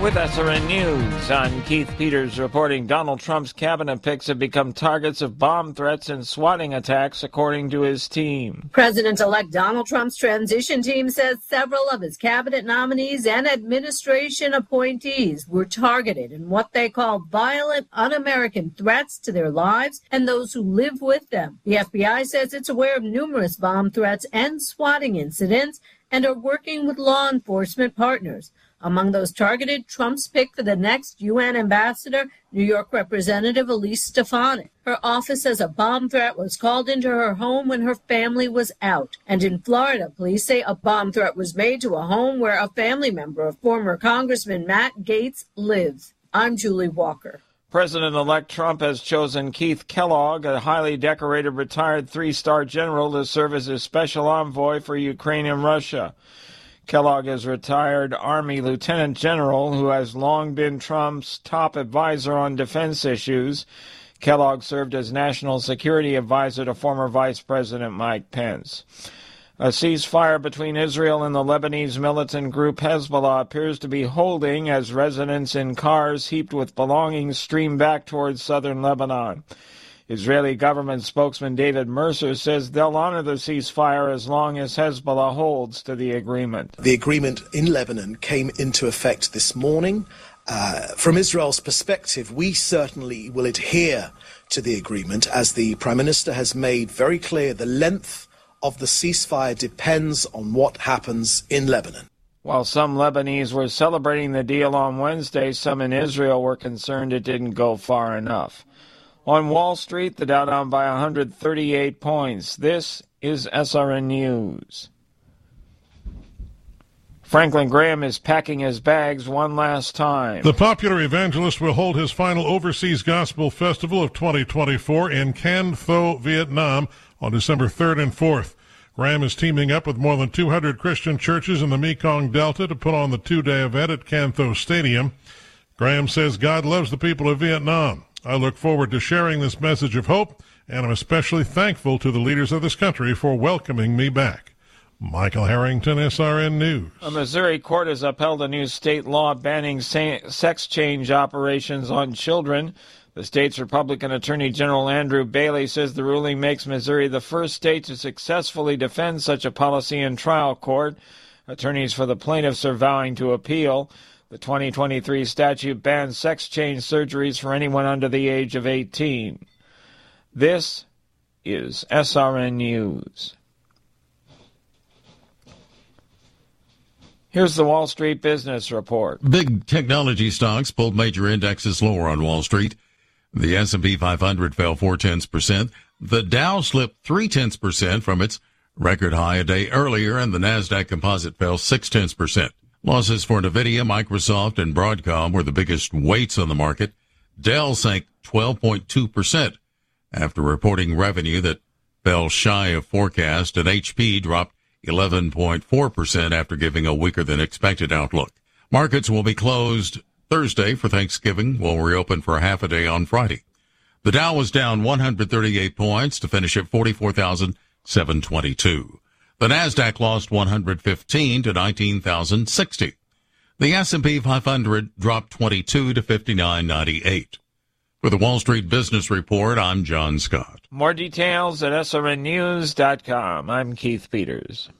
With SRN News, I'm Keith Peters reporting Donald Trump's cabinet picks have become targets of bomb threats and swatting attacks, according to his team. President-elect Donald Trump's transition team says several of his cabinet nominees and administration appointees were targeted in what they call violent, un-American threats to their lives and those who live with them. The FBI says it's aware of numerous bomb threats and swatting incidents and are working with law enforcement partners. Among those targeted, Trump's pick for the next UN ambassador, New York Representative Elise Stefanik. Her office says a bomb threat was called into her home when her family was out. And in Florida, police say a bomb threat was made to a home where a family member of former Congressman Matt Gaetz lives. I'm Julie Walker. President-elect Trump has chosen Keith Kellogg, a highly decorated retired three-star general, to serve as his special envoy for Ukraine and Russia. Kellogg is a retired Army lieutenant general who has long been Trump's top advisor on defense issues. Kellogg served as national security advisor to former Vice President Mike Pence. A ceasefire between Israel and the Lebanese militant group Hezbollah appears to be holding as residents in cars heaped with belongings stream back towards southern Lebanon. Israeli government spokesman David Mercer says they'll honor the ceasefire as long as Hezbollah holds to the agreement. The agreement in Lebanon came into effect this morning. From Israel's perspective, we certainly will adhere to the agreement, as the Prime Minister has made very clear the length of the ceasefire depends on what happens in Lebanon. While some Lebanese were celebrating the deal on Wednesday, some in Israel were concerned it didn't go far enough. On Wall Street, the Dow down by 138 points. This is SRN News. Franklin Graham is packing his bags one last time. The popular evangelist will hold his final Overseas Gospel Festival of 2024 in Can Tho, Vietnam on December 3rd and 4th. Graham is teaming up with more than 200 Christian churches in the Mekong Delta to put on the two-day event at Can Tho Stadium. Graham says God loves the people of Vietnam. I look forward to sharing this message of hope, and I'm especially thankful to the leaders of this country for welcoming me back. Michael Harrington, SRN News. A Missouri court has upheld a new state law banning sex change operations on children. The state's Republican Attorney General Andrew Bailey says the ruling makes Missouri the first state to successfully defend such a policy in trial court. Attorneys for the plaintiffs are vowing to appeal. The 2023 statute bans sex change surgeries for anyone under the age of 18. This is SRN News. Here's the Wall Street Business Report. Big technology stocks pulled major indexes lower on Wall Street. The S&P 500 fell 0.4%. The Dow slipped 0.3% from its record high a day earlier, and the Nasdaq Composite fell 0.6%. Losses for NVIDIA, Microsoft, and Broadcom were the biggest weights on the market. Dell sank 12.2% after reporting revenue that fell shy of forecast, and HP dropped 11.4% after giving a weaker-than-expected outlook. Markets will be closed Thursday for Thanksgiving. Will reopen for a half a day on Friday. The Dow was down 138 points to finish at 44,722. The Nasdaq lost 115 to 19,060. The S&P 500 dropped 22 to 59.98. For the Wall Street Business Report, I'm John Scott. More details at srnnews.com. I'm Keith Peters.